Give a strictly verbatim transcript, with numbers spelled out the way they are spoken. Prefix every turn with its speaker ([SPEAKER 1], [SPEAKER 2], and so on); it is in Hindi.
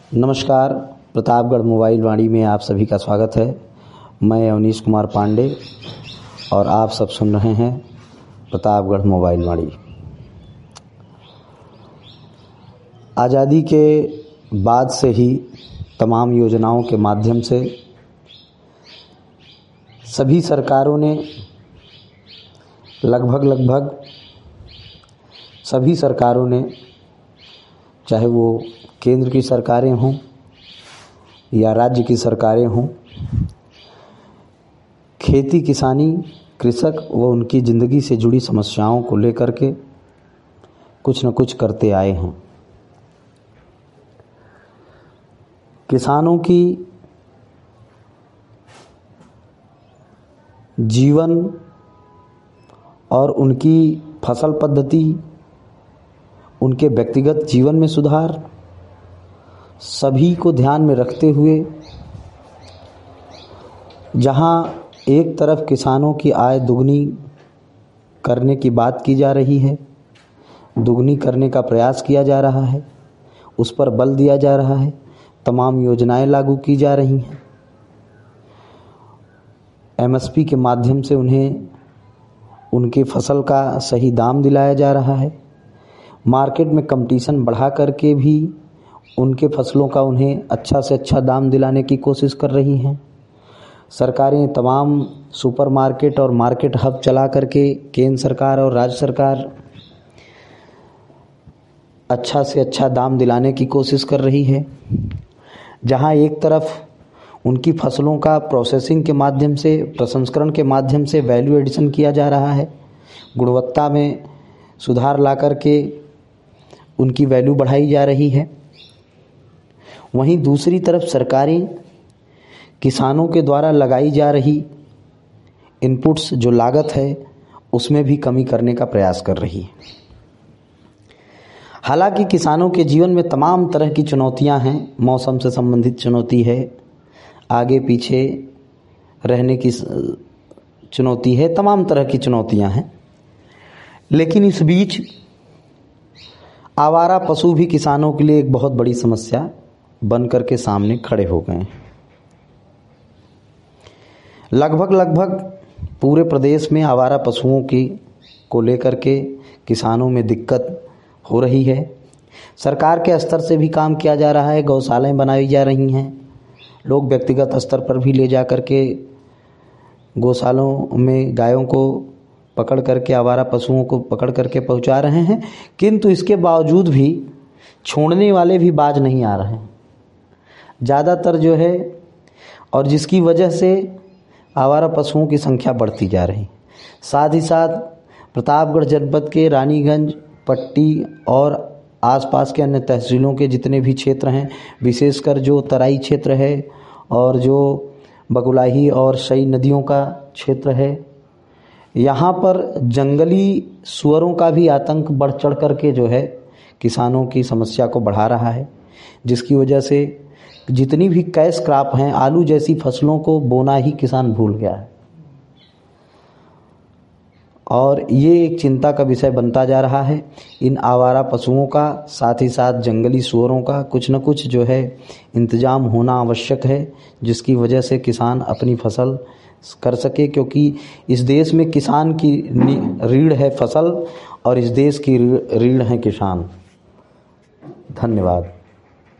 [SPEAKER 1] नमस्कार, प्रतापगढ़ मोबाइल वाणी में आप सभी का स्वागत है। मैं अवनीश कुमार पांडे और आप सब सुन रहे हैं प्रतापगढ़ मोबाइल वाणी। आज़ादी के बाद से ही तमाम योजनाओं के माध्यम से सभी सरकारों ने लगभग लगभग सभी सरकारों ने, चाहे वो केंद्र की सरकारें हों या राज्य की सरकारें हों, खेती किसानी, कृषक व उनकी ज़िंदगी से जुड़ी समस्याओं को लेकर के कुछ न कुछ करते आए हैं। किसानों की जीवन और उनकी फसल पद्धति, उनके व्यक्तिगत जीवन में सुधार, सभी को ध्यान में रखते हुए जहां एक तरफ किसानों की आय दुगनी करने की बात की जा रही है, दुगनी करने का प्रयास किया जा रहा है, उस पर बल दिया जा रहा है, तमाम योजनाएं लागू की जा रही हैं। एमएसपी के माध्यम से उन्हें उनके फसल का सही दाम दिलाया जा रहा है। मार्केट में कंपटीशन बढ़ा करके भी उनके फसलों का उन्हें अच्छा से अच्छा दाम दिलाने की कोशिश कर रही हैं। सरकारें तमाम सुपरमार्केट और मार्केट हब चला करके केंद्र सरकार और राज्य सरकार अच्छा से अच्छा दाम दिलाने की कोशिश कर रही है। जहां एक तरफ उनकी फसलों का प्रोसेसिंग के माध्यम से, प्रसंस्करण के माध्यम से वैल्यू एडिशन किया जा रहा है, गुणवत्ता में सुधार ला करके उनकी वैल्यू बढ़ाई जा रही है, वहीं दूसरी तरफ सरकारें किसानों के द्वारा लगाई जा रही इनपुट्स जो लागत है उसमें भी कमी करने का प्रयास कर रही है। हालांकि किसानों के जीवन में तमाम तरह की चुनौतियां हैं। मौसम से संबंधित चुनौती है, आगे पीछे रहने की चुनौती है, तमाम तरह की चुनौतियां हैं। लेकिन इस बीच आवारा पशु भी किसानों के लिए एक बहुत बड़ी समस्या बन करके सामने खड़े हो गए हैं। लगभग लगभग पूरे प्रदेश में आवारा पशुओं की को लेकर के किसानों में दिक्कत हो रही है। सरकार के स्तर से भी काम किया जा रहा है, गौशालाएं बनाई जा रही हैं, लोग व्यक्तिगत स्तर पर भी ले जा करके गौशालों में गायों को पकड़ करके, आवारा पशुओं को पकड़ करके पहुंचा रहे हैं। किंतु इसके बावजूद भी छोड़ने वाले भी बाज नहीं आ रहे हैं ज़्यादातर जो है, और जिसकी वजह से आवारा पशुओं की संख्या बढ़ती जा रही। साथ ही साथ प्रतापगढ़ जनपद के रानीगंज, पट्टी और आसपास के अन्य तहसीलों के जितने भी क्षेत्र हैं, विशेषकर जो तराई क्षेत्र है और जो बगुलाही और सई नदियों का क्षेत्र है, यहाँ पर जंगली सुअरों का भी आतंक बढ़ चढ़ करके जो है किसानों की समस्या को बढ़ा रहा है, जिसकी वजह से जितनी भी कैश क्रॉप हैं, आलू जैसी फसलों को बोना ही किसान भूल गया है। और ये एक चिंता का विषय बनता जा रहा है। इन आवारा पशुओं का, साथ ही साथ जंगली सुअरों का कुछ न कुछ जो है इंतजाम होना आवश्यक है, जिसकी वजह से किसान अपनी फसल कर सके, क्योंकि इस देश में किसान की रीढ़ है फसल और इस देश की रीढ़ है किसान। धन्यवाद।